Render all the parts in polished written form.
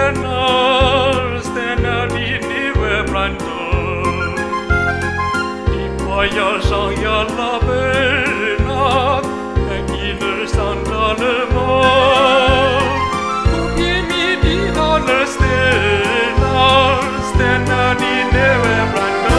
stena lineve plantă. Timpaia saia la pena, mechine sandale mo. Pupiemi di dale stena lineve plantă.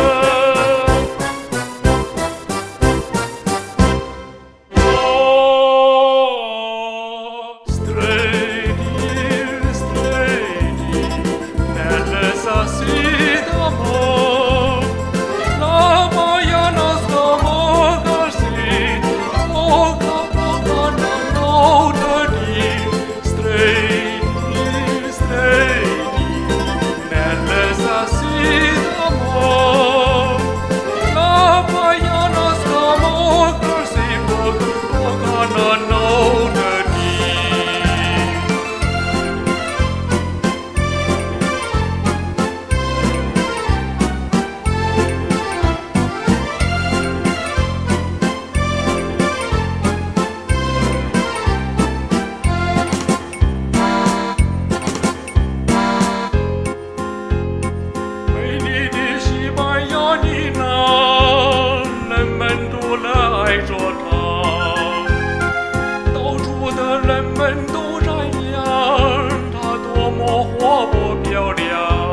人们都这样，她多么活泼漂亮。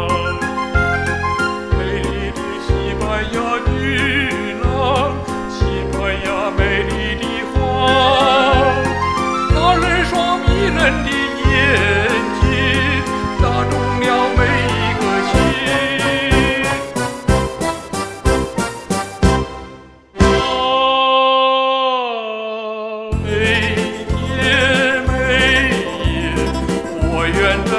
美丽的西班牙女郎，西班牙美丽的花，那人双迷人的眼睛，打动了每一个心。每夜每夜，我愿